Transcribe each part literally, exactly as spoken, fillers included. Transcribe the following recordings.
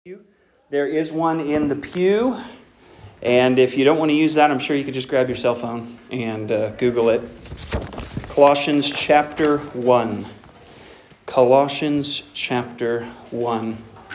There is one in the pew, and if you don't want to use that, I'm sure you could just grab your cell phone and uh, Google it. Colossians chapter one. Colossians chapter one.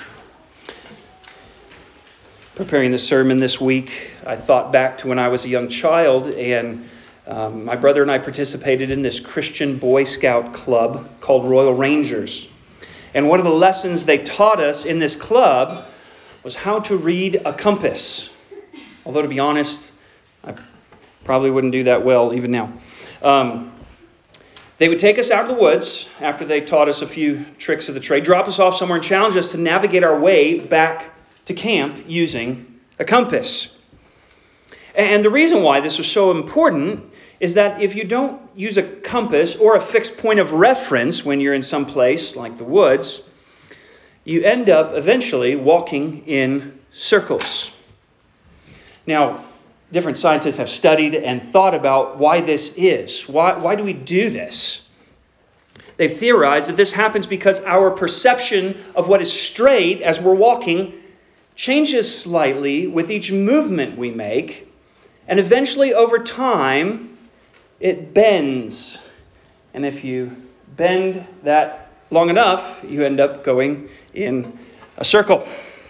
Preparing the sermon this week, I thought back to when I was a young child, and um, my brother and I participated in this Christian Boy Scout club called Royal Rangers. And one of the lessons they taught us in this club was how to read a compass. Although, to be honest, I probably wouldn't do that well even now. Um, they would take us out of the woods after they taught us a few tricks of the trade, drop us off somewhere and challenge us to navigate our way back to camp using a compass. And the reason why this was so important is that if you don't use a compass or a fixed point of reference when you're in some place like the woods, you end up eventually walking in circles. Now, different scientists have studied and thought about why this is. Why, why do we do this? They've theorized that this happens because our perception of what is straight as we're walking changes slightly with each movement we make, and eventually over time, it bends. And if you bend that long enough, you end up going in a circle.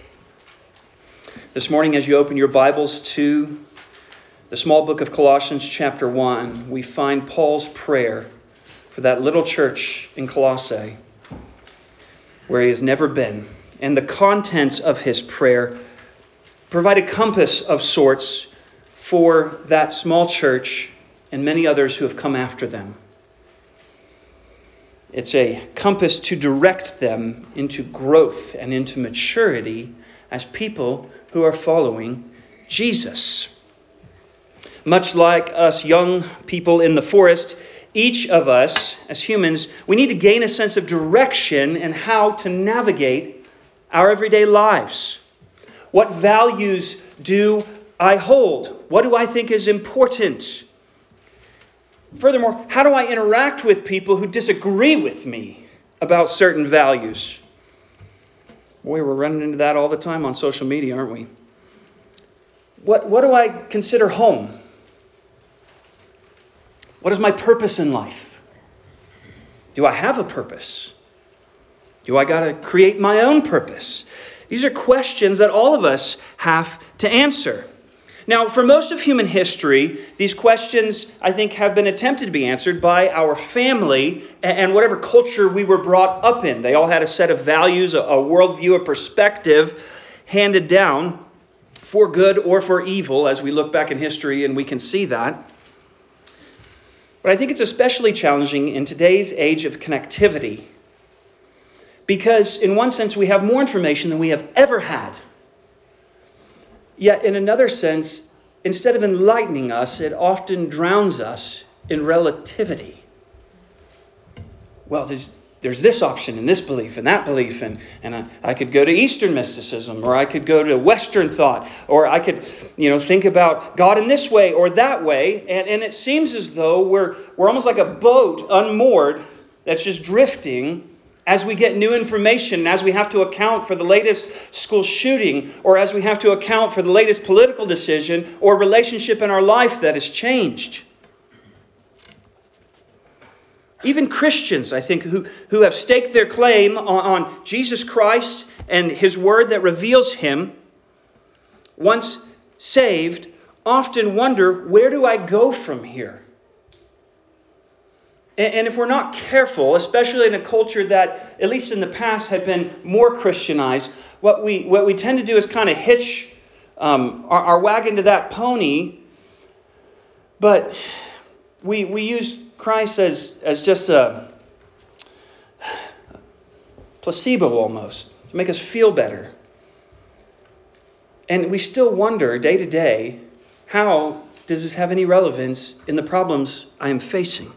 This morning, as you open your Bibles to the small book of Colossians chapter one, we find Paul's prayer for that little church in Colossae, where he has never been. And the contents of his prayer provide a compass of sorts for that small church and many others who have come after them. It's a compass to direct them into growth and into maturity as people who are following Jesus. Much like us young people in the forest, each of us as humans, we need to gain a sense of direction and how to navigate our everyday lives. What values do I hold? What do I think is important? Furthermore, how do I interact with people who disagree with me about certain values? Boy, we're running into that all the time on social media, aren't we? What, what do I consider home? What is my purpose in life? Do I have a purpose? Do I got to create my own purpose? These are questions that all of us have to answer. Now, for most of human history, these questions, I think, have been attempted to be answered by our family and whatever culture we were brought up in. They all had a set of values, a worldview, a perspective handed down for good or for evil as we look back in history, and we can see that. But I think it's especially challenging in today's age of connectivity because, in one sense, we have more information than we have ever had. Yet, in another sense, instead of enlightening us, it often drowns us in relativity. Well, there's, there's this option and this belief and that belief, and, and I, I could go to Eastern mysticism, or I could go to Western thought, or I could, you know, think about God in this way or that way, and, and it seems as though we're, we're almost like a boat unmoored that's just drifting as we get new information, as we have to account for the latest school shooting, or as we have to account for the latest political decision or relationship in our life that has changed. Even Christians, I think, who, who have staked their claim on, on Jesus Christ and His Word that reveals Him, once saved, often wonder, where do I go from here? And if we're not careful, especially in a culture that, at least in the past, had been more Christianized, what we what we tend to do is kind of hitch um, our, our wagon to that pony. But we we use Christ as, as just a placebo almost, to make us feel better. And we still wonder day to day, how does this have any relevance in the problems I am facing?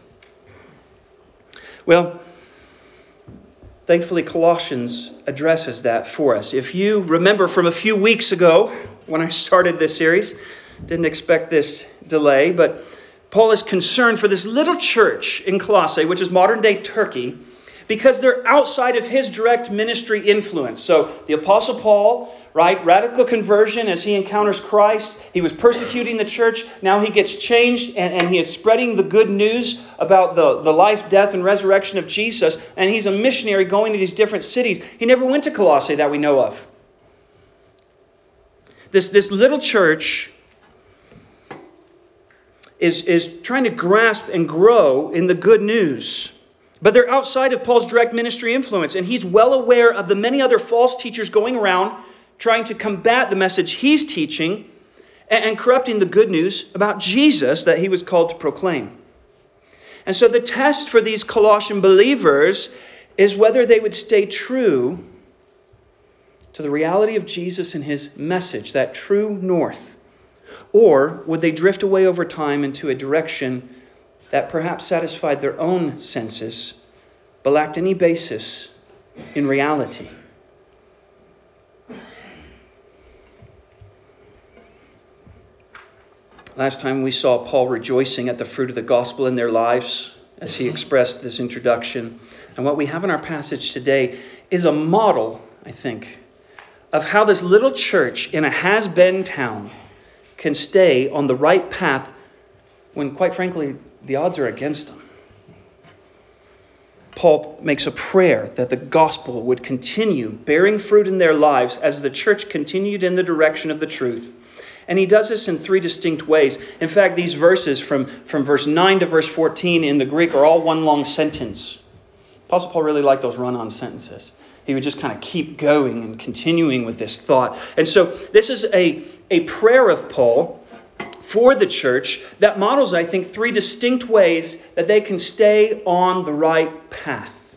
Well, thankfully, Colossians addresses that for us. If you remember from a few weeks ago, when I started this series, didn't expect this delay, but Paul is concerned for this little church in Colossae, which is modern-day Turkey, because they're outside of his direct ministry influence. So the Apostle Paul, right, radical conversion as he encounters Christ. He was persecuting the church. Now he gets changed and, and he is spreading the good news about the, the life, death, and resurrection of Jesus. And he's a missionary going to these different cities. He never went to Colossae that we know of. This, this little church is, is trying to grasp and grow in the good news. But they're outside of Paul's direct ministry influence. And he's well aware of the many other false teachers going around trying to combat the message he's teaching and, and corrupting the good news about Jesus that he was called to proclaim. And so the test for these Colossian believers is whether they would stay true to the reality of Jesus and his message, that true north, or would they drift away over time into a direction that perhaps satisfied their own senses, but lacked any basis in reality. Last time we saw Paul rejoicing at the fruit of the gospel in their lives as he expressed this introduction. And what we have in our passage today is a model, I think, of how this little church in a has-been town can stay on the right path when, quite frankly, the odds are against them. Paul makes a prayer that the gospel would continue bearing fruit in their lives as the church continued in the direction of the truth. And he does this in three distinct ways. In fact, these verses from, from verse nine to verse fourteen in the Greek are all one long sentence. Apostle Paul really liked those run-on sentences. He would just kind of keep going and continuing with this thought. And so this is a, a prayer of Paul for the church that models, I think, three distinct ways that they can stay on the right path.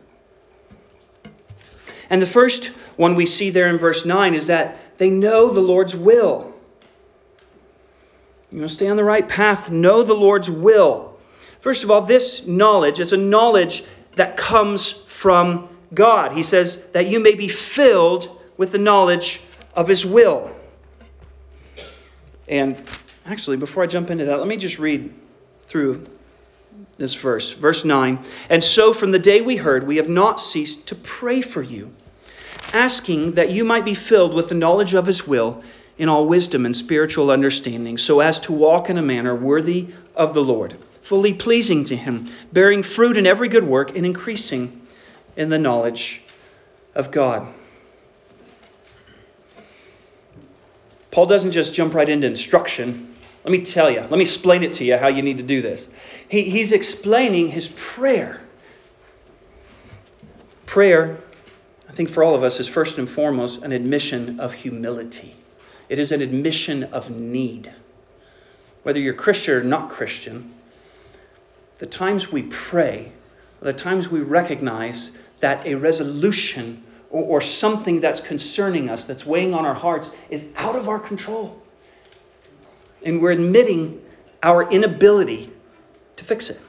And the first one we see there in verse nine is that they know the Lord's will. You want to stay on the right path, know the Lord's will. First of all, this knowledge is a knowledge that comes from God. He says that you may be filled with the knowledge of his will. And actually, before I jump into that, let me just read through this verse. Verse nine. And so from the day we heard, we have not ceased to pray for you, asking that you might be filled with the knowledge of his will in all wisdom and spiritual understanding, so as to walk in a manner worthy of the Lord, fully pleasing to him, bearing fruit in every good work and increasing in the knowledge of God. Paul doesn't just jump right into instruction. Let me tell you, let me explain it to you how you need to do this. He, he's explaining his prayer. Prayer, I think for all of us, is first and foremost an admission of humility. It is an admission of need. Whether you're Christian or not Christian, the times we pray, the times we recognize that a resolution or, or something that's concerning us, that's weighing on our hearts, is out of our control. And we're admitting our inability to fix it.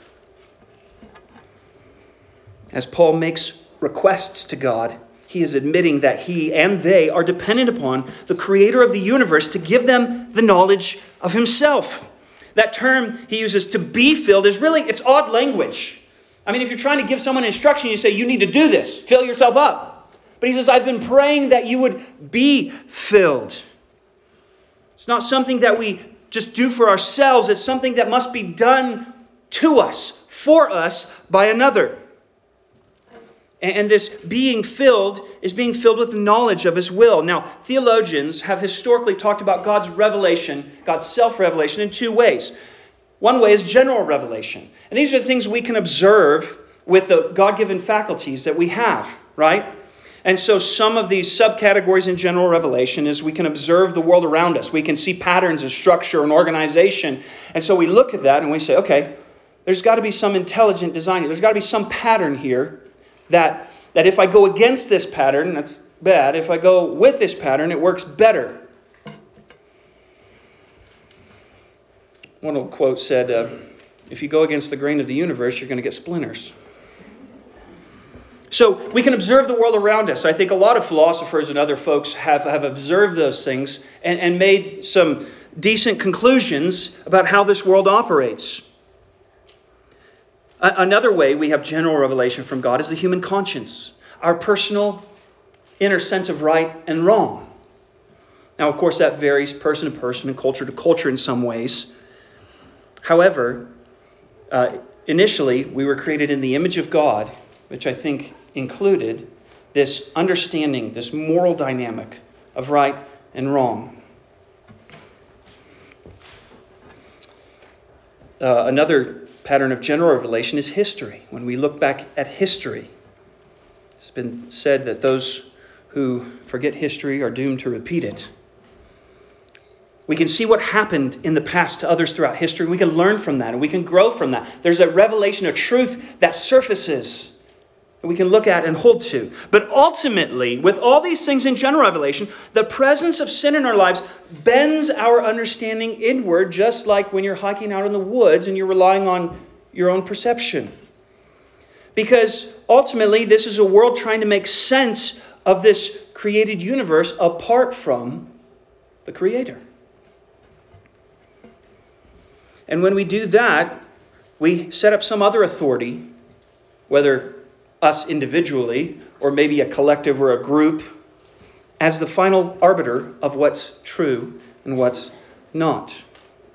As Paul makes requests to God, he is admitting that he and they are dependent upon the creator of the universe to give them the knowledge of himself. That term he uses, to be filled, is really, it's odd language. I mean, if you're trying to give someone instruction, you say, you need to do this, fill yourself up. But he says, I've been praying that you would be filled. It's not something that we just do for ourselves. It's something that must be done to us, for us, by another. And this being filled is being filled with the knowledge of his will. Now, theologians have historically talked about God's revelation, God's self-revelation, in two ways. One way is general revelation. And these are the things we can observe with the God-given faculties that we have, right? And so some of these subcategories in general revelation is we can observe the world around us. We can see patterns of structure and organization. And so we look at that and we say, okay, there's got to be some intelligent design here. There's got to be some pattern here that, that if I go against this pattern, that's bad. If I go with this pattern, it works better. One old quote said, uh, if you go against the grain of the universe, you're going to get splinters. So we can observe the world around us. I think a lot of philosophers and other folks have, have observed those things and, and made some decent conclusions about how this world operates. Another way we have general revelation from God is the human conscience, our personal inner sense of right and wrong. Now, of course, that varies person to person and culture to culture in some ways. However, uh, initially, we were created in the image of God, which I think included this understanding, this moral dynamic of right and wrong. Uh, another pattern of general revelation is history. When we look back at history, it's been said that those who forget history are doomed to repeat it. We can see what happened in the past to others throughout history. We can learn from that and we can grow from that. There's a revelation, a truth that surfaces that we can look at and hold to. But ultimately, with all these things in general revelation, the presence of sin in our lives bends our understanding inward, just like when you're hiking out in the woods and you're relying on your own perception. Because ultimately, this is a world trying to make sense of this created universe apart from the Creator. And when we do that, we set up some other authority, whether us individually or maybe a collective or a group, as the final arbiter of what's true and what's not.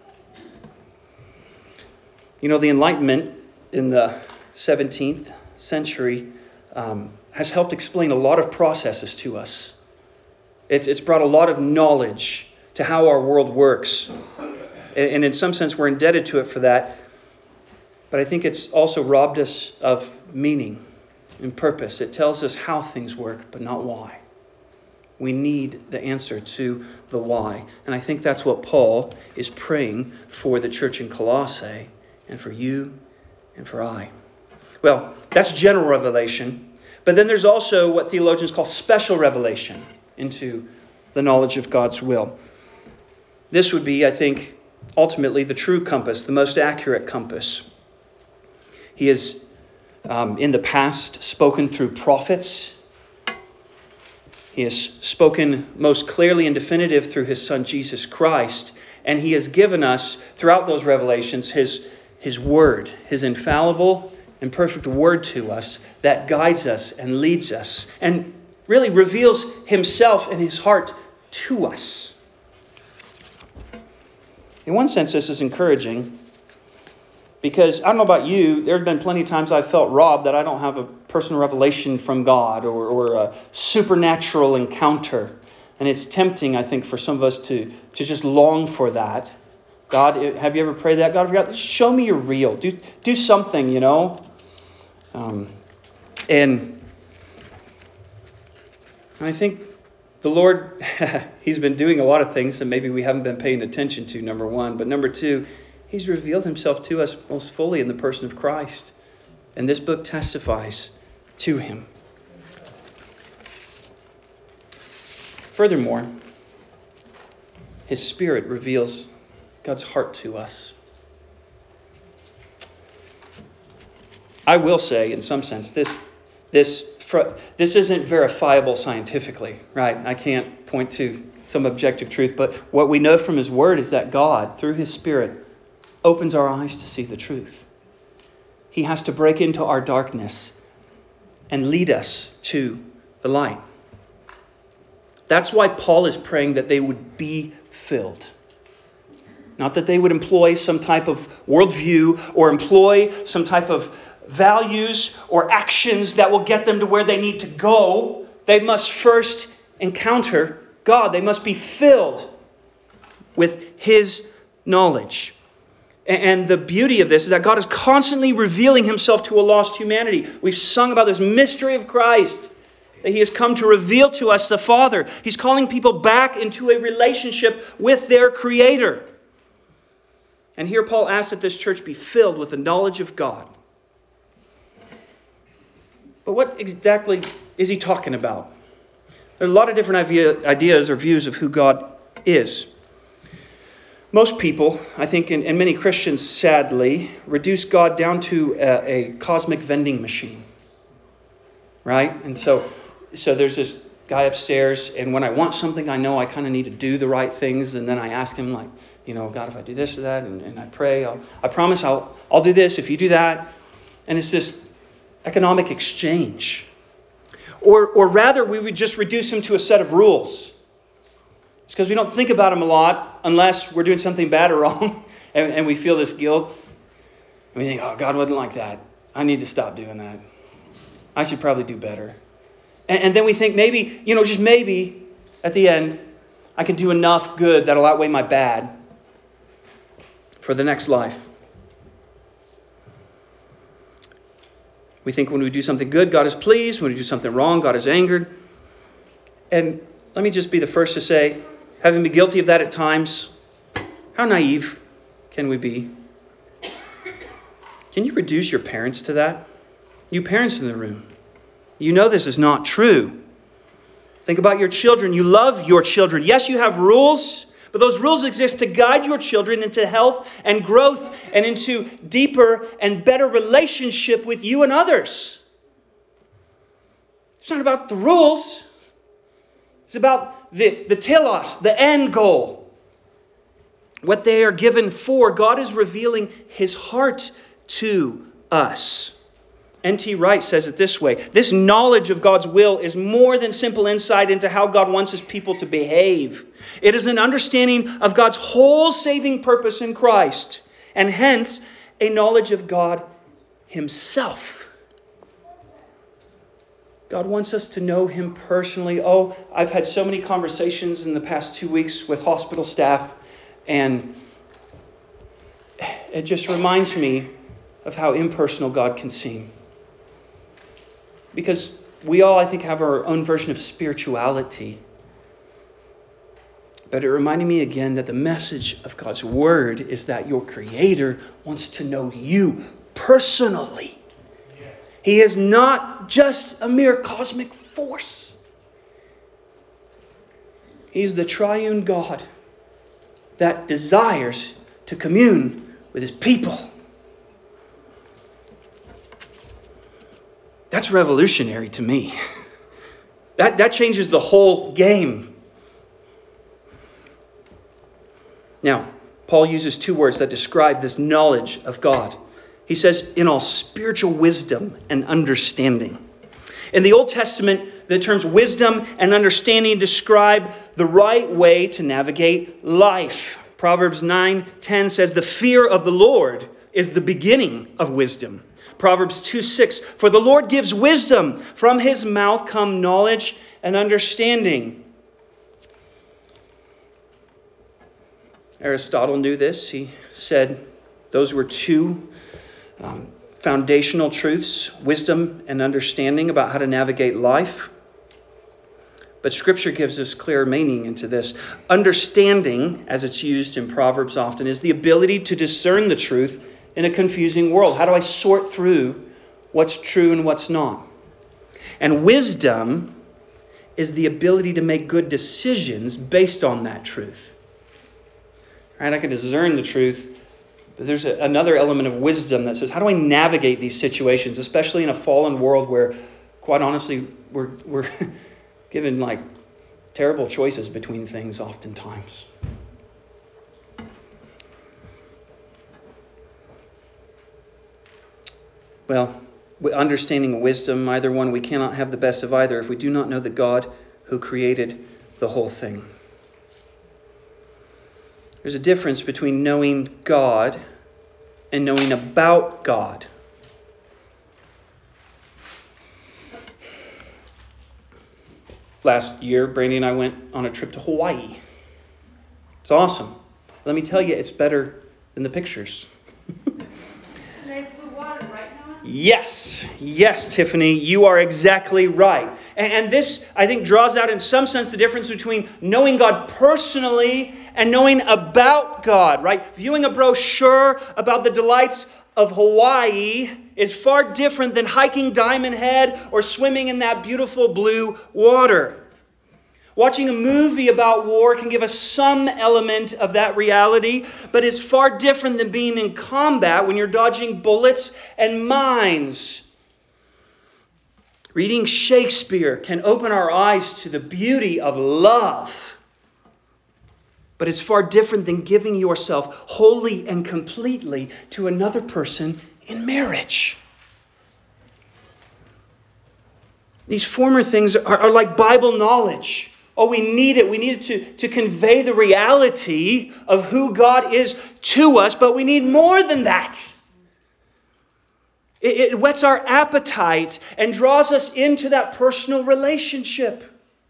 You know, the Enlightenment in the seventeenth century um, has helped explain a lot of processes to us. It's, it's brought a lot of knowledge to how our world works. And in some sense, we're indebted to it for that. But I think it's also robbed us of meaning and purpose. It tells us how things work, but not why. We need the answer to the why. And I think that's what Paul is praying for the church in Colossae and for you and for I. Well, that's general revelation. But then there's also what theologians call special revelation into the knowledge of God's will. This would be, I think, ultimately the true compass, the most accurate compass. He has, um, in the past, spoken through prophets. He has spoken most clearly and definitive through his Son, Jesus Christ. And he has given us, throughout those revelations, his, his word, his infallible and perfect word to us that guides us and leads us and really reveals himself and his heart to us. In one sense, this is encouraging because I don't know about you, there have been plenty of times I've felt robbed that I don't have a personal revelation from God or, or a supernatural encounter. And it's tempting, I think, for some of us to, to just long for that. God, have you ever prayed that? God, God, show me you're real. Do, do something, you know. Um, and, and I think the Lord, he's been doing a lot of things that maybe we haven't been paying attention to, number one. But number two, he's revealed himself to us most fully in the person of Christ. And this book testifies to him. Furthermore, his Spirit reveals God's heart to us. I will say, in some sense, this this this isn't verifiable scientifically, right? I can't point to some objective truth, but what we know from his word is that God, through his Spirit, opens our eyes to see the truth. He has to break into our darkness and lead us to the light. That's why Paul is praying that they would be filled. Not that they would employ some type of worldview or employ some type of values or actions that will get them to where they need to go. They must first encounter God. They must be filled with his knowledge. And the beauty of this is that God is constantly revealing himself to a lost humanity. We've sung about this mystery of Christ, that he has come to reveal to us the Father. He's calling people back into a relationship with their Creator. And here Paul asks that this church be filled with the knowledge of God. But what exactly is he talking about? There are a lot of different ideas or views of who God is. Most people, I think, and many Christians, sadly, reduce God down to a, a cosmic vending machine. Right? And so, so there's this guy upstairs, and when I want something, I know I kind of need to do the right things, and then I ask him, like, you know, God, if I do this or that, and, and I pray, I'll, I promise I'll, I'll do this if you do that. And it's this economic exchange. Or, or rather, we would just reduce them to a set of rules. It's because we don't think about them a lot unless we're doing something bad or wrong and, and we feel this guilt. And we think, oh, God wasn't like that. I need to stop doing that. I should probably do better. And, and then we think maybe, you know, just maybe at the end, I can do enough good that'll outweigh my bad for the next life. We think when we do something good, God is pleased. When we do something wrong, God is angered. And let me just be the first to say, having been guilty of that at times, how naive can we be? Can you reduce your parents to that? You parents in the room, you know this is not true. Think about your children. You love your children. Yes, you have rules, but those rules exist to guide your children into health and growth and into deeper and better relationship with you and others. It's not about the rules. It's about the, the telos, the end goal. What they are given for. God is revealing his heart to us. N T Wright says it this way: this knowledge of God's will is more than simple insight into how God wants his people to behave. It is an understanding of God's whole saving purpose in Christ, and hence a knowledge of God himself. God wants us to know him personally. Oh, I've had so many conversations in the past two weeks with hospital staff, and it just reminds me of how impersonal God can seem. Because we all, I think, have our own version of spirituality. But it reminded me again that the message of God's word is that your Creator wants to know you personally. He is not just a mere cosmic force. He's the triune God that desires to commune with his people. That's revolutionary to me. That, that changes the whole game. Now, Paul uses two words that describe this knowledge of God. He says, in all spiritual wisdom and understanding. In the Old Testament, the terms wisdom and understanding describe the right way to navigate life. Proverbs nine ten says, the fear of the Lord is the beginning of wisdom. Proverbs two six, for the Lord gives wisdom. From his mouth come knowledge and understanding. Aristotle knew this. He said those were two um, foundational truths, wisdom and understanding about how to navigate life. But Scripture gives us clear meaning into this. Understanding, as it's used in Proverbs often, is the ability to discern the truth in a confusing world. How do I sort through what's true and what's not? And wisdom is the ability to make good decisions based on that truth. Right? I can discern the truth, but there's a, another element of wisdom that says, how do I navigate these situations, especially in a fallen world where, quite honestly, we're we're given like terrible choices between things oftentimes. Well, understanding wisdom, either one, we cannot have the best of either if we do not know the God who created the whole thing. There's a difference between knowing God and knowing about God. Last year, Brandy and I went on a trip to Hawaii. It's awesome. Let me tell you, it's better than the pictures. Nice blue water, right, Noah? Yes, yes, Tiffany, you are exactly right. And, and this, I think, draws out in some sense the difference between knowing God personally and knowing about God, right? Viewing a brochure about the delights of Hawaii is far different than hiking Diamond Head or swimming in that beautiful blue water. Watching a movie about war can give us some element of that reality, but is far different than being in combat when you're dodging bullets and mines. Reading Shakespeare can open our eyes to the beauty of love, but it's far different than giving yourself wholly and completely to another person in marriage. These former things are, are like Bible knowledge. Oh, we need it. We need it to, to convey the reality of who God is to us, but we need more than that. It, it whets our appetite and draws us into that personal relationship.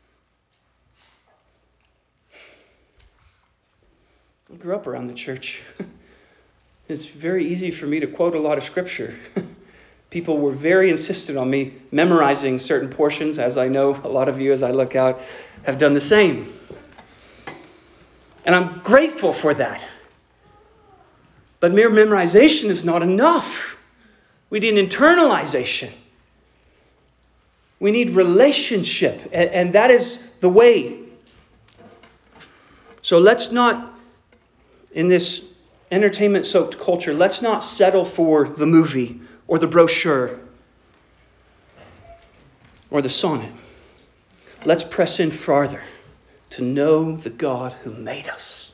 I grew up around the church. It's very easy for me to quote a lot of scripture. People were very insistent on me memorizing certain portions, as I know a lot of you, as I look out, have done the same. And I'm grateful for that. But mere memorization is not enough. We need internalization. We need relationship. And, and that is the way. So let's not, in this entertainment-soaked culture, let's not settle for the movie or the brochure or the sonnet. Let's press in farther to know the God who made us.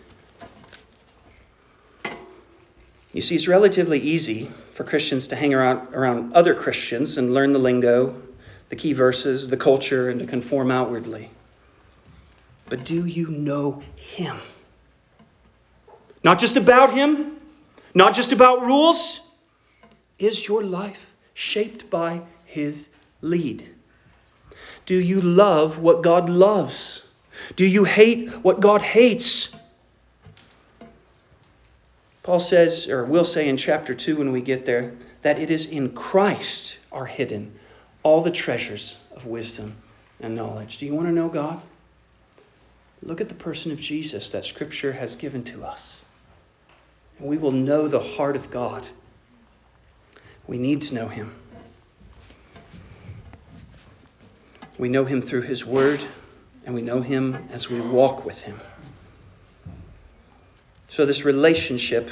You see, it's relatively easy for Christians to hang around, around other Christians and learn the lingo, the key verses, the culture, and to conform outwardly. But do you know Him? Not just about Him, not just about rules. Is your life shaped by His lead? Do you love what God loves? Do you hate what God hates? Paul says, or will say in chapter two when we get there, that it is in Christ are hidden all the treasures of wisdom and knowledge. Do you want to know God? Look at the person of Jesus that Scripture has given to us. And we will know the heart of God. We need to know Him. We know Him through His Word, and we know Him as we walk with Him. So this relationship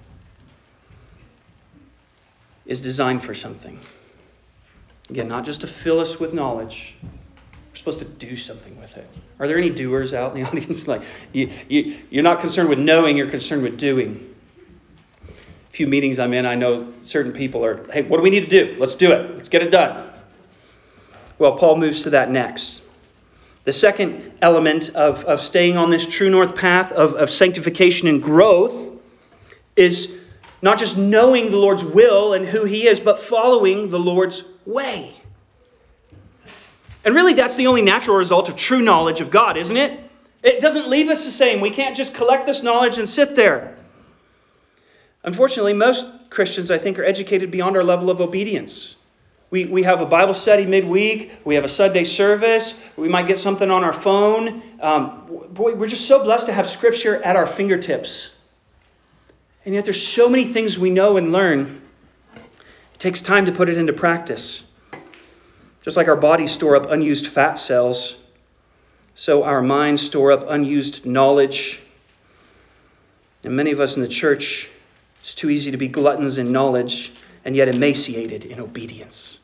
is designed for something. Again, not just to fill us with knowledge. We're supposed to do something with it. Are there any doers out in the audience? Like you, you, you're not concerned with knowing, you're concerned with doing. A few meetings I'm in, I know certain people are, hey, what do we need to do? Let's do it. Let's get it done. Well, Paul moves to that next. The second element of, of staying on this true north path of, of sanctification and growth is not just knowing the Lord's will and who He is, but following the Lord's way. And really, that's the only natural result of true knowledge of God, isn't it? It doesn't leave us the same. We can't just collect this knowledge and sit there. Unfortunately, most Christians, I think, are educated beyond our level of obedience. We, we have a Bible study midweek. We have a Sunday service. We might get something on our phone. Um, boy, we're just so blessed to have Scripture at our fingertips. And yet there's so many things we know and learn. It takes time to put it into practice. Just like our bodies store up unused fat cells, so our minds store up unused knowledge. And many of us in the church, it's too easy to be gluttons in knowledge and yet emaciated in obedience.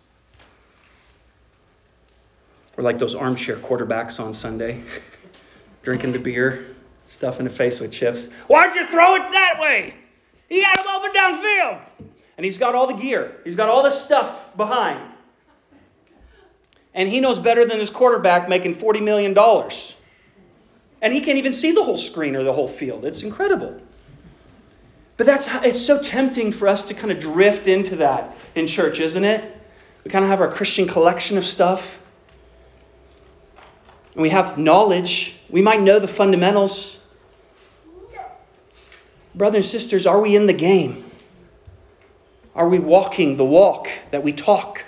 We're like those armchair quarterbacks on Sunday, drinking the beer, stuffing the face with chips. Why'd you throw it that way? He had him open downfield. And he's got all the gear. He's got all the stuff behind. And he knows better than his quarterback making forty million dollars. And he can't even see the whole screen or the whole field. It's incredible. But that's how, it's so tempting for us to kind of drift into that in church, isn't it? We kind of have our Christian collection of stuff. And we have knowledge. We might know the fundamentals. Brothers and sisters, are we in the game? Are we walking the walk that we talk?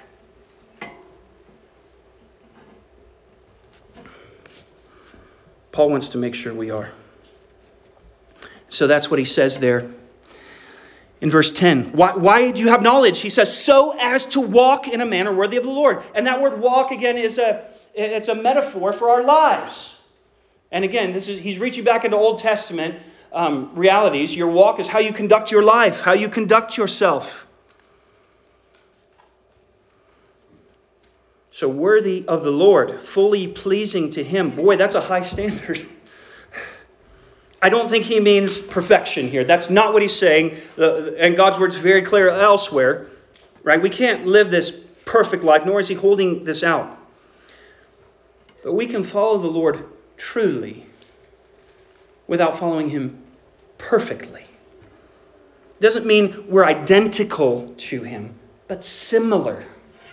Paul wants to make sure we are. So that's what he says there in verse ten. Why, why do you have knowledge? He says, so as to walk in a manner worthy of the Lord. And that word walk, again, is a it's a metaphor for our lives. And again, this is he's reaching back into Old Testament um, realities. Your walk is how you conduct your life, how you conduct yourself. So worthy of the Lord, fully pleasing to Him. Boy, that's a high standard. I don't think he means perfection here. That's not what he's saying. And God's word is very clear elsewhere. Right? We can't live this perfect life, nor is he holding this out. But we can follow the Lord truly without following him perfectly. Doesn't mean we're identical to him, but similar.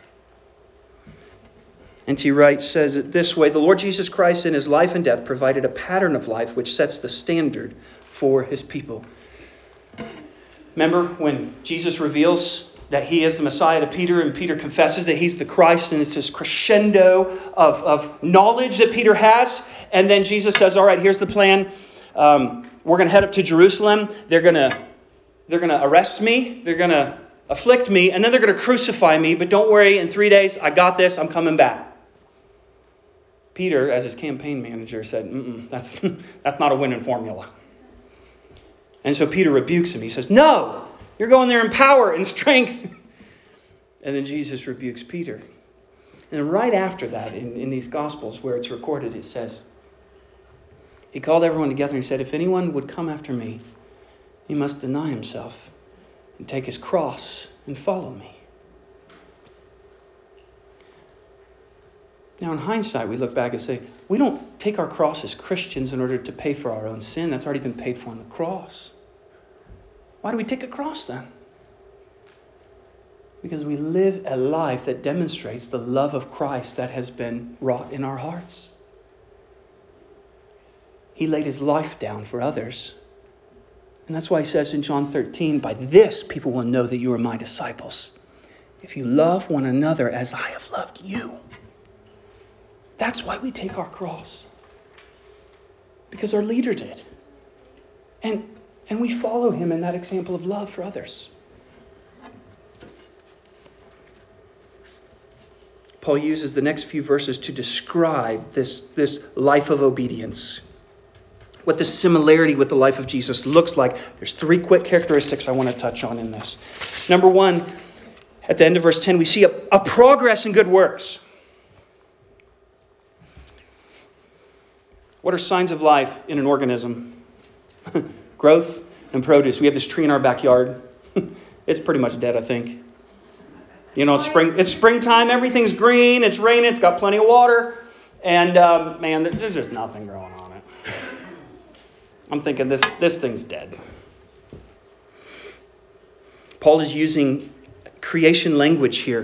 N T Wright says it this way: the Lord Jesus Christ in his life and death provided a pattern of life which sets the standard for his people. Remember when Jesus reveals that he is the Messiah to Peter, and Peter confesses that he's the Christ, and it's this crescendo of, of knowledge that Peter has. And then Jesus says, all right, here's the plan. Um, we're going to head up to Jerusalem. They're going to they're going to arrest me. They're going to afflict me. And then they're going to crucify me. But don't worry, in three days, I got this. I'm coming back. Peter, as his campaign manager, said, Mm-mm, that's, that's not a winning formula. And so Peter rebukes him. He says, no, you're going there in power and strength. And then Jesus rebukes Peter. And right after that, in, in these Gospels where it's recorded, it says, he called everyone together and he said, if anyone would come after me, he must deny himself and take his cross and follow me. Now, in hindsight, we look back and say, we don't take our cross as Christians in order to pay for our own sin. That's already been paid for on the cross. Why do we take a cross then? Because we live a life that demonstrates the love of Christ that has been wrought in our hearts. He laid his life down for others. And that's why he says in John thirteen, by this people will know that you are my disciples, if you love one another as I have loved you. That's why we take our cross. Because our leader did. And, and we follow him in that example of love for others. Paul uses the next few verses to describe this, this life of obedience. What the similarity with the life of Jesus looks like. There's three quick characteristics I want to touch on in this. Number one, at the end of verse ten, we see a, a progress in good works. What are signs of life in an organism? Growth and produce. We have this tree in our backyard. It's pretty much dead, I think. You know, it's spring. It's springtime. Everything's green. It's raining. It's got plenty of water. And, um, man, there's just nothing growing on it. I'm thinking this, this thing's dead. Paul is using creation language here.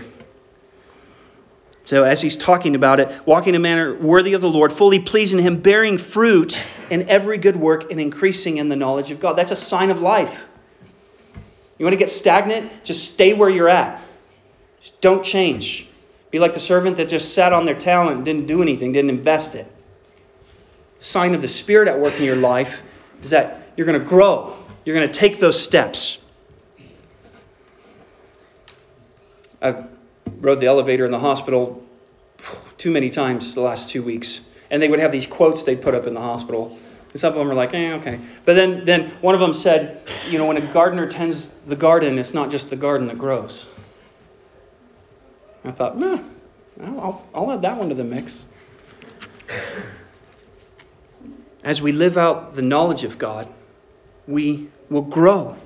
So as he's talking about it, walking in a manner worthy of the Lord, fully pleasing him, bearing fruit in every good work and increasing in the knowledge of God. That's a sign of life. You want to get stagnant? Just stay where you're at. Just don't change. Be like the servant that just sat on their talent and didn't do anything, didn't invest it. Sign of the Spirit at work in your life is that you're going to grow. You're going to take those steps. I rode the elevator in the hospital too many times the last two weeks. And they would have these quotes they'd put up in the hospital. And some of them are like, eh, okay. But then, then one of them said, you know, when a gardener tends the garden, it's not just the garden that grows. I thought, nah, I'll, I'll add that one to the mix. As we live out the knowledge of God, we will grow.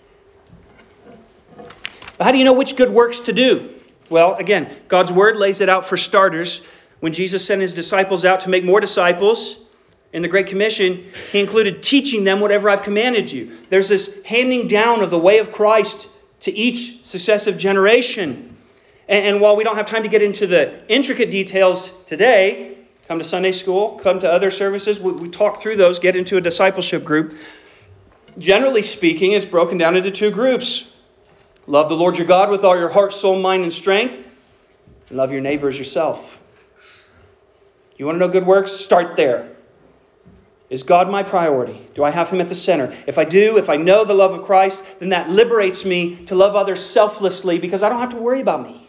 But how do you know which good works to do? Well, again, God's word lays it out for starters. When Jesus sent his disciples out to make more disciples in the Great Commission, he included teaching them whatever I've commanded you. There's this handing down of the way of Christ to each successive generation. And, and while we don't have time to get into the intricate details today, come to Sunday school, come to other services, we, we talk through those, get into a discipleship group. Generally speaking, it's broken down into two groups. Love the Lord your God with all your heart, soul, mind, and strength. And love your neighbor as yourself. You want to know good works? Start there. Is God my priority? Do I have him at the center? If I do, if I know the love of Christ, then that liberates me to love others selflessly because I don't have to worry about me.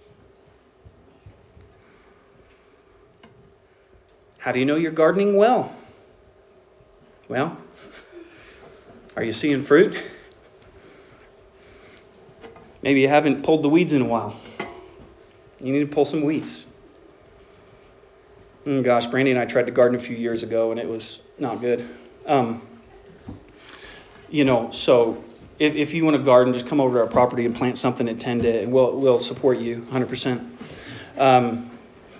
How do you know you're gardening well? Well, are you seeing fruit? Maybe you haven't pulled the weeds in a while. You need to pull some weeds. Oh gosh, Brandy and I tried to garden a few years ago and it was not good. Um, you know, so if, if you want a garden, just come over to our property and plant something and tend it, and we'll, we'll support you one hundred percent. Um,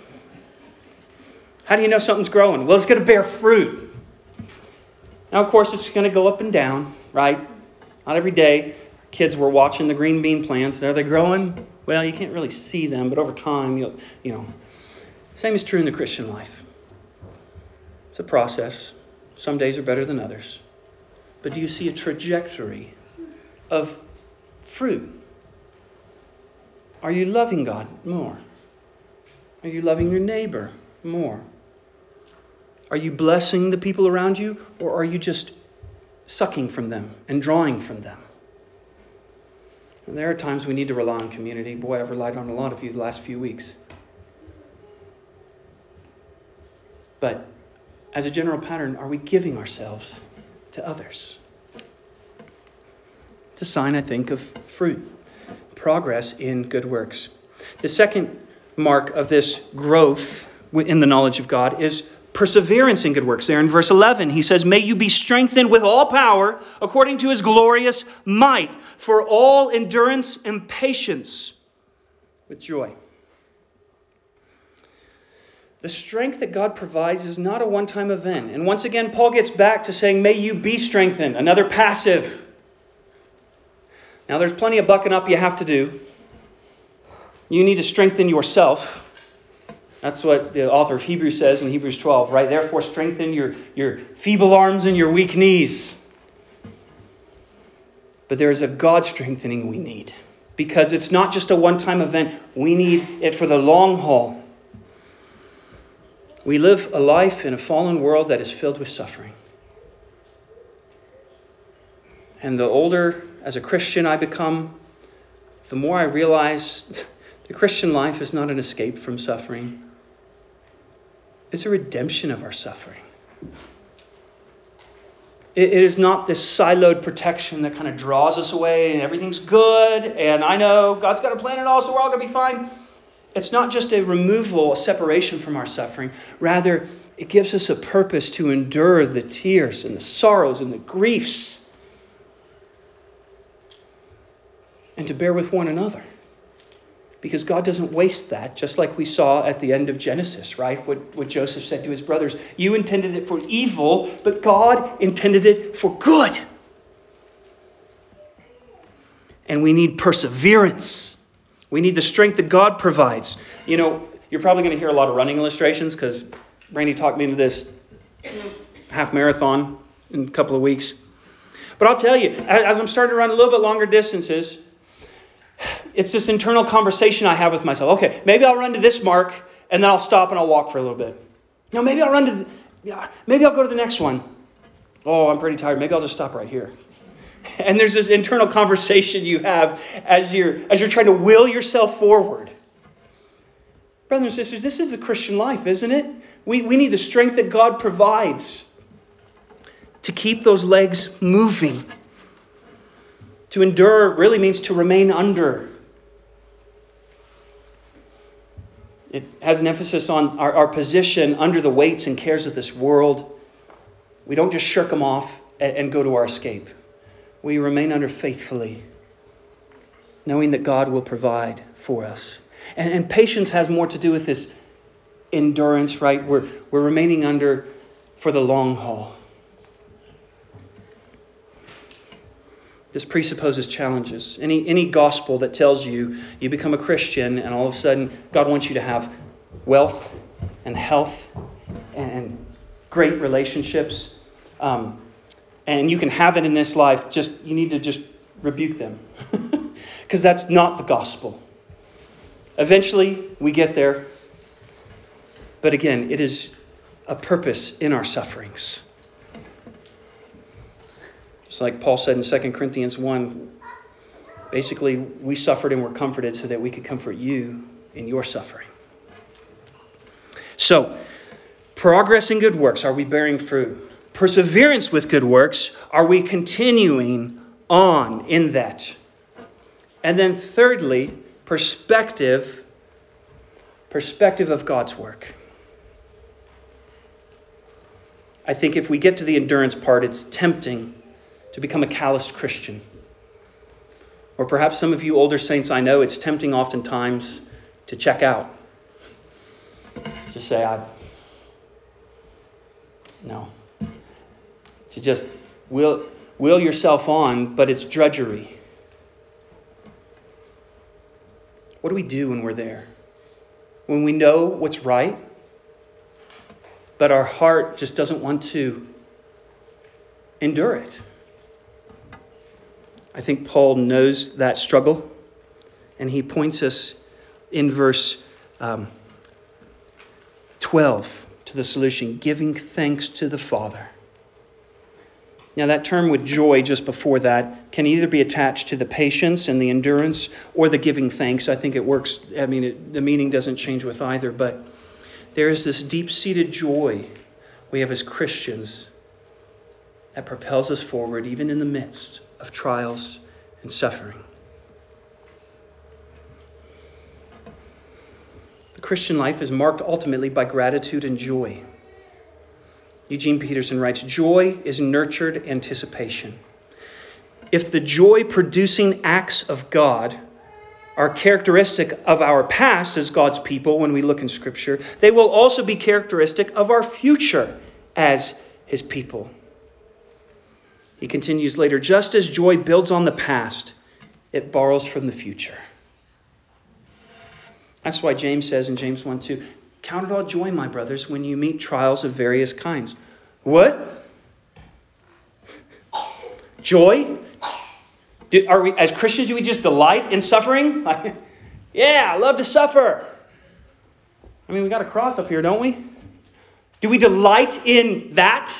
how do you know something's growing? Well, it's going to bear fruit. Now, of course, it's going to go up and down, right? Not every day. Kids were watching the green bean plants. Are they growing? Well, you can't really see them, but over time, you'll, you know. Same is true in the Christian life. It's a process. Some days are better than others. But do you see a trajectory of fruit? Are you loving God more? Are you loving your neighbor more? Are you blessing the people around you, or are you just sucking from them and drawing from them? And there are times we need to rely on community. Boy, I've relied on a lot of you the last few weeks. But as a general pattern, are we giving ourselves to others? It's a sign, I think, of fruit, progress in good works. The second mark of this growth in the knowledge of God is perseverance in good works. There in verse eleven, he says, "May you be strengthened with all power according to his glorious might, for all endurance and patience with joy." The strength that God provides is not a one-time event. And once again, Paul gets back to saying, "May you be strengthened," another passive. Now, there's plenty of bucking up you have to do. You need to strengthen yourself. That's what the author of Hebrews says in Hebrews twelve, right? "Therefore strengthen your, your feeble arms and your weak knees." But there is a God strengthening we need. Because it's not just a one-time event. We need it for the long haul. We live a life in a fallen world that is filled with suffering. And the older as a Christian I become, the more I realize the Christian life is not an escape from suffering. It's a redemption of our suffering. It, it is not this siloed protection that kind of draws us away and everything's good and I know God's got a plan and all, so we're all going to be fine. It's not just a removal, a separation from our suffering. Rather, it gives us a purpose to endure the tears and the sorrows and the griefs and to bear with one another. Because God doesn't waste that, just like we saw at the end of Genesis, right? What, what Joseph said to his brothers. You intended it for evil, but God intended it for good. And we need perseverance. We need the strength that God provides. You know, you're probably going to hear a lot of running illustrations because Randy talked me into this half marathon in a couple of weeks. But I'll tell you, as I'm starting to run a little bit longer distances, it's this internal conversation I have with myself. Okay, maybe I'll run to this mark and then I'll stop and I'll walk for a little bit. No, maybe I'll run to, the, yeah, maybe I'll go to the next one. Oh, I'm pretty tired. Maybe I'll just stop right here. And there's this internal conversation you have as you're as you're trying to will yourself forward. Brothers and sisters, this is the Christian life, isn't it? We, we need the strength that God provides to keep those legs moving. To endure really means to remain under. It has an emphasis on our, our position under the weights and cares of this world. We don't just shirk them off and, and go to our escape. We remain under faithfully, knowing that God will provide for us. And, and patience has more to do with this endurance, right? We're, we're remaining under for the long haul. This presupposes challenges. Any, any gospel that tells you you become a Christian and all of a sudden God wants you to have wealth and health and great relationships, um, and you can have it in this life, just you need to just rebuke them. Because that's not the gospel. Eventually, we get there. But again, it is a purpose in our sufferings. Just like Paul said in Second Corinthians one, basically, we suffered and were comforted so that we could comfort you in your suffering. So, progress in good works. Are we bearing fruit? Perseverance with good works. Are we continuing on in that? And then thirdly, perspective. Perspective of God's work. I think if we get to the endurance part, it's tempting to become a calloused Christian. Or perhaps some of you older saints, I know it's tempting oftentimes to check out. Just say, I, no. To just will, will yourself on, but it's drudgery. What do we do when we're there? When we know what's right, but our heart just doesn't want to endure it. I think Paul knows that struggle, and he points us in verse um, twelve to the solution, giving thanks to the Father. Now that term with joy just before that can either be attached to the patience and the endurance or the giving thanks. I think it works. I mean, it, the meaning doesn't change with either, but there is this deep-seated joy we have as Christians that propels us forward even in the midst of trials and suffering. The Christian life is marked ultimately by gratitude and joy. Eugene Peterson writes, joy is nurtured anticipation. If the joy-producing acts of God are characteristic of our past as God's people when we look in Scripture, they will also be characteristic of our future as His people. He continues later, just as joy builds on the past, it borrows from the future. That's why James says in James one two, count it all joy, my brothers, when you meet trials of various kinds. What? Joy? Do, are we, as Christians, do we just delight in suffering? Like, yeah, I love to suffer. I mean, we got a cross up here, don't we? Do we delight in that?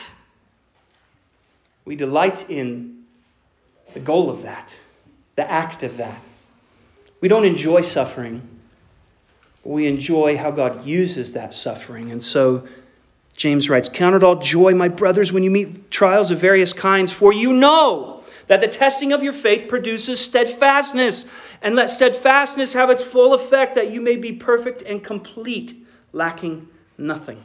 We delight in the goal of that, the act of that. We don't enjoy suffering, but we enjoy how God uses that suffering. And so James writes, count it all joy, my brothers, when you meet trials of various kinds, for you know that the testing of your faith produces steadfastness. And let steadfastness have its full effect, that you may be perfect and complete, lacking nothing.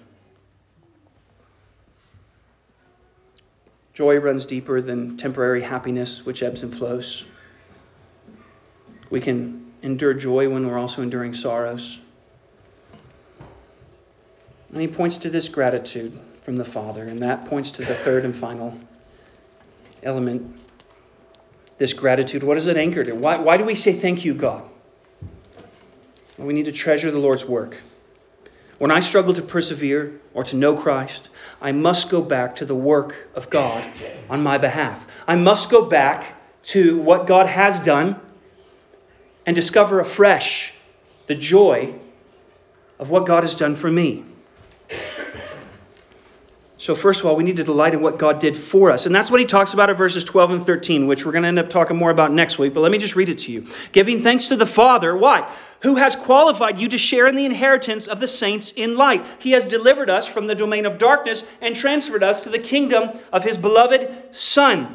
Joy runs deeper than temporary happiness, which ebbs and flows. We can endure joy when we're also enduring sorrows. And he points to this gratitude from the Father, and that points to the third and final element. This gratitude, what is it anchored in? Why, why do we say thank you, God? Well, we need to treasure the Lord's work. When I struggle to persevere or to know Christ, I must go back to the work of God on my behalf. I must go back to what God has done and discover afresh the joy of what God has done for me. So first of all, we need to delight in what God did for us. And that's what he talks about in verses twelve and thirteen, which we're going to end up talking more about next week. But let me just read it to you. Giving thanks to the Father. Why? Who has qualified you to share in the inheritance of the saints in light. He has delivered us from the domain of darkness and transferred us to the kingdom of his beloved Son.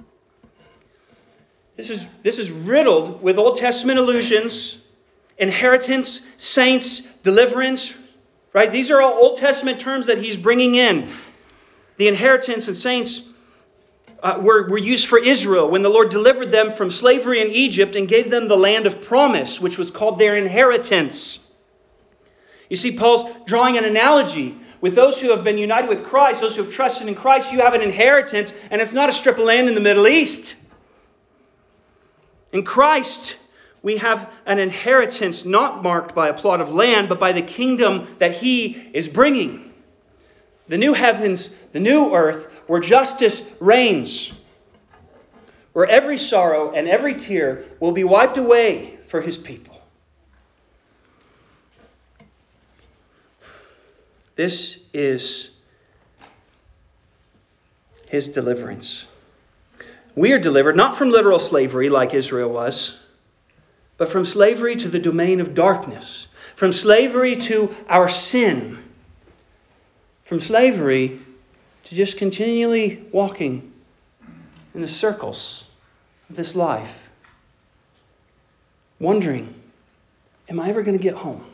This is, this is riddled with Old Testament allusions, inheritance, saints, deliverance. Right? These are all Old Testament terms that he's bringing in. The inheritance and saints uh, were, were used for Israel when the Lord delivered them from slavery in Egypt and gave them the land of promise, which was called their inheritance. You see, Paul's drawing an analogy. With those who have been united with Christ, those who have trusted in Christ, you have an inheritance, and it's not a strip of land in the Middle East. In Christ, we have an inheritance not marked by a plot of land, but by the kingdom that he is bringing. The new heavens, the new earth, where justice reigns, where every sorrow and every tear will be wiped away for his people. This is his deliverance. We are delivered not from literal slavery like Israel was, but from slavery to the domain of darkness, from slavery to our sin, from slavery to just continually walking in the circles of this life, wondering, am I ever going to get home?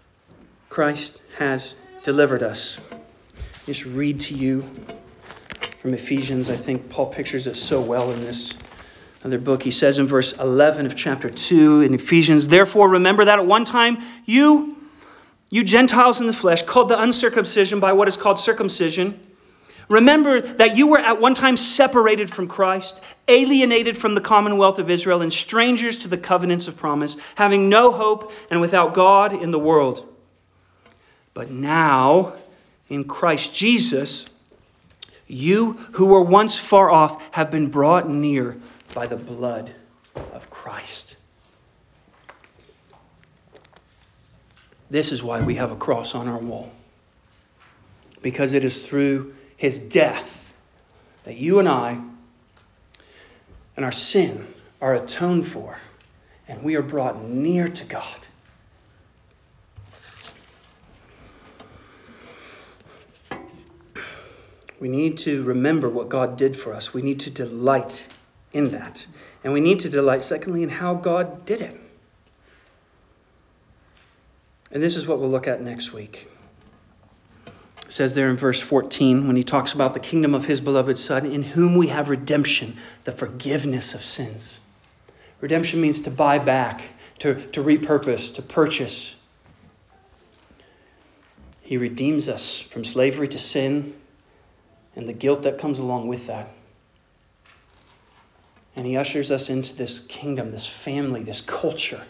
Christ has delivered us. Just read to you from Ephesians. I think Paul pictures it so well in this other book. He says in verse eleven of chapter two in Ephesians, "Therefore remember that at one time you, you Gentiles in the flesh, called the uncircumcision by what is called circumcision, remember that you were at one time separated from Christ, alienated from the commonwealth of Israel, and strangers to the covenants of promise, having no hope and without God in the world. But now, in Christ Jesus, you who were once far off have been brought near by the blood of Christ." This is why we have a cross on our wall. Because it is through his death that you and I and our sin are atoned for, and we are brought near to God. We need to remember what God did for us. We need to delight in that. And we need to delight, secondly, in how God did it. And this is what we'll look at next week. It says there in verse fourteen, when he talks about the kingdom of his beloved Son, in whom we have redemption, the forgiveness of sins. Redemption means to buy back, to, to repurpose, to purchase. He redeems us from slavery to sin and the guilt that comes along with that. And he ushers us into this kingdom, this family, this culture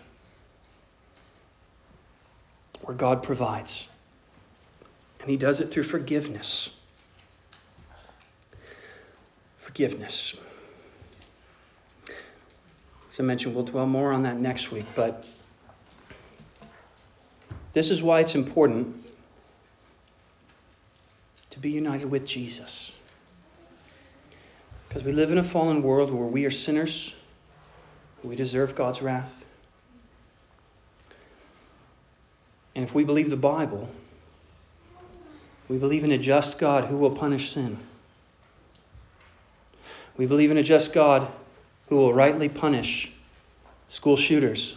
where God provides. And he does it through forgiveness. Forgiveness. As I mentioned, we'll dwell more on that next week, but this is why it's important to be united with Jesus. Because we live in a fallen world where we are sinners. We deserve God's wrath. And if we believe the Bible, we believe in a just God who will punish sin. We believe in a just God who will rightly punish school shooters.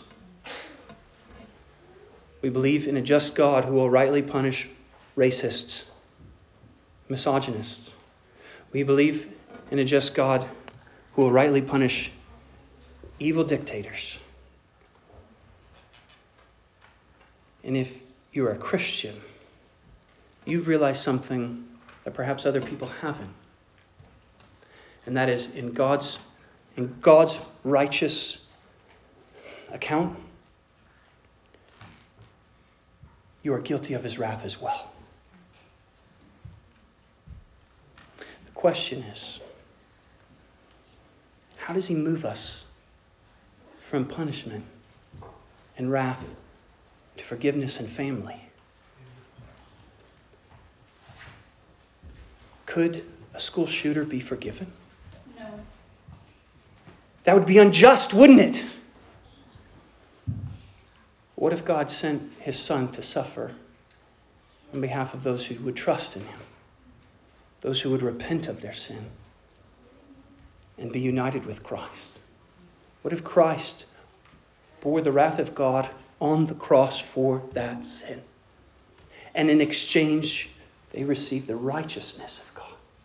We believe in a just God who will rightly punish racists, misogynists. We believe in a just God who will rightly punish evil dictators. And if you're a Christian, you've realized something that perhaps other people haven't. And that is, in God's, in God's righteous account, you are guilty of his wrath as well. The question is, how does he move us from punishment and wrath to forgiveness and family? Could a school shooter be forgiven? No. That would be unjust, wouldn't it? What if God sent his Son to suffer on behalf of those who would trust in him, those who would repent of their sin and be united with Christ? What if Christ bore the wrath of God on the cross for that sin, and in exchange they received the righteousness of God?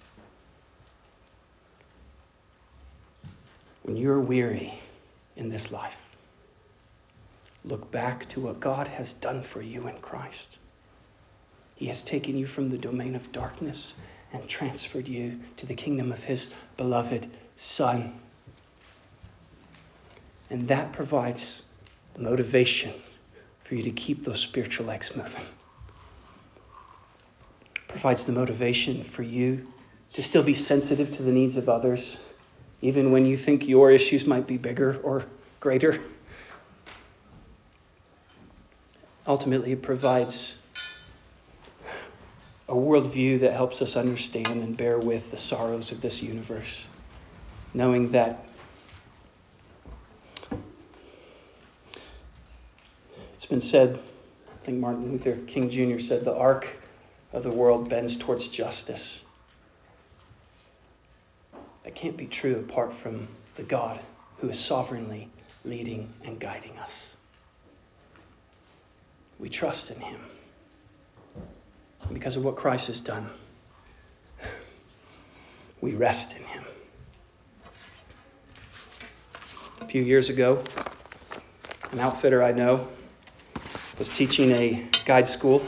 When you're weary in this life, look back to what God has done for you in Christ. He has taken you from the domain of darkness and transferred you to the kingdom of his beloved Son. And that provides the motivation for you to keep those spiritual legs moving. It provides the motivation for you to still be sensitive to the needs of others, even when you think your issues might be bigger or greater. Ultimately, it provides a worldview that helps us understand and bear with the sorrows of this universe, knowing that it's been said, I think Martin Luther King Junior said, the arc of the world bends towards justice. That can't be true apart from the God who is sovereignly leading and guiding us. We trust in him because of what Christ has done. We we rest in him. A few years ago, an outfitter I know was teaching a guide school.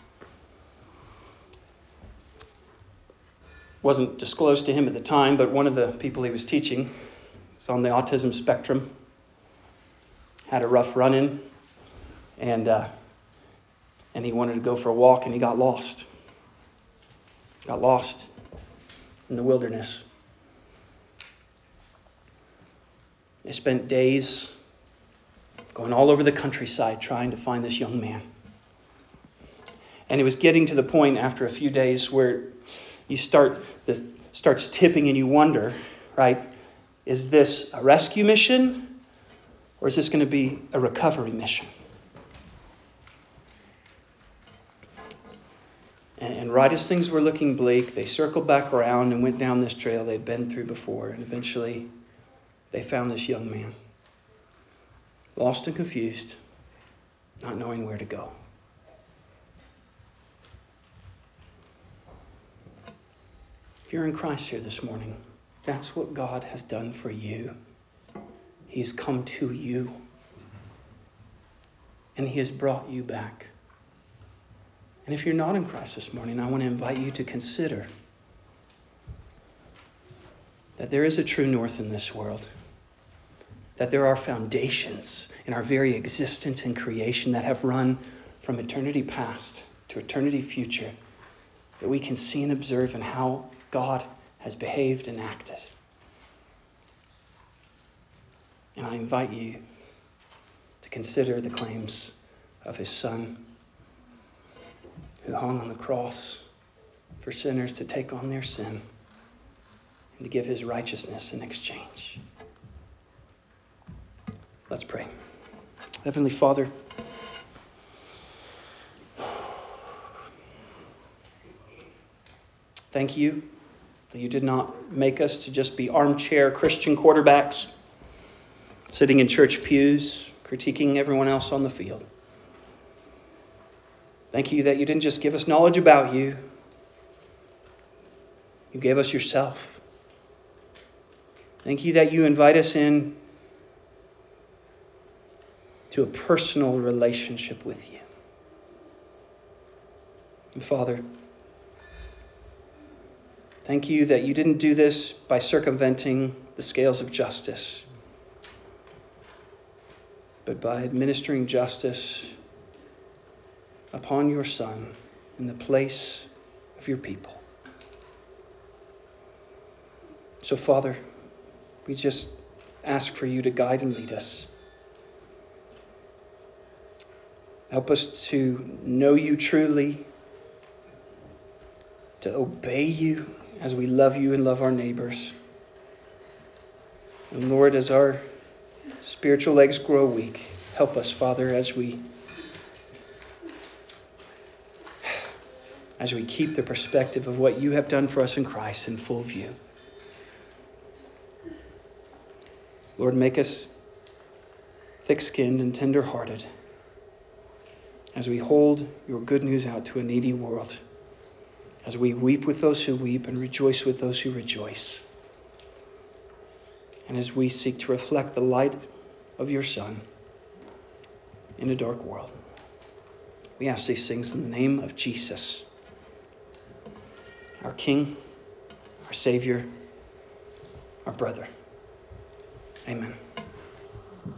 Wasn't disclosed to him at the time, but one of the people he was teaching was on the autism spectrum. Had a rough run-in, and uh, and he wanted to go for a walk, and he got lost. Got lost in the wilderness. They spent days going all over the countryside trying to find this young man. And it was getting to the point after a few days where you start, this starts tipping and you wonder, right, is this a rescue mission or is this going to be a recovery mission? And, and right as things were looking bleak, they circled back around and went down this trail they'd been through before. And eventually they found this young man, lost and confused, not knowing where to go. If you're in Christ here this morning, that's what God has done for you. He's come to you. And he has brought you back. And if you're not in Christ this morning, I want to invite you to consider that there is a true north in this world. That there are foundations in our very existence and creation that have run from eternity past to eternity future that we can see and observe in how God has behaved and acted. And I invite you to consider the claims of his Son who hung on the cross for sinners to take on their sin and to give his righteousness in exchange. Let's pray. Heavenly Father, thank you that you did not make us to just be armchair Christian quarterbacks, sitting in church pews, critiquing everyone else on the field. Thank you that you didn't just give us knowledge about you, you gave us yourself. Thank you that you invite us in to a personal relationship with you. And Father, thank you that you didn't do this by circumventing the scales of justice, but by administering justice upon your Son in the place of your people. So, Father, we just ask for you to guide and lead us. Help us to know you truly, to obey you as we love you and love our neighbors. And Lord, as our spiritual legs grow weak, help us, Father, as we as we keep the perspective of what you have done for us in Christ in full view. Lord, make us thick-skinned and tender-hearted as we hold your good news out to a needy world, as we weep with those who weep and rejoice with those who rejoice, and as we seek to reflect the light of your Son in a dark world. We ask these things in the name of Jesus, our King, our Savior, our brother. Amen.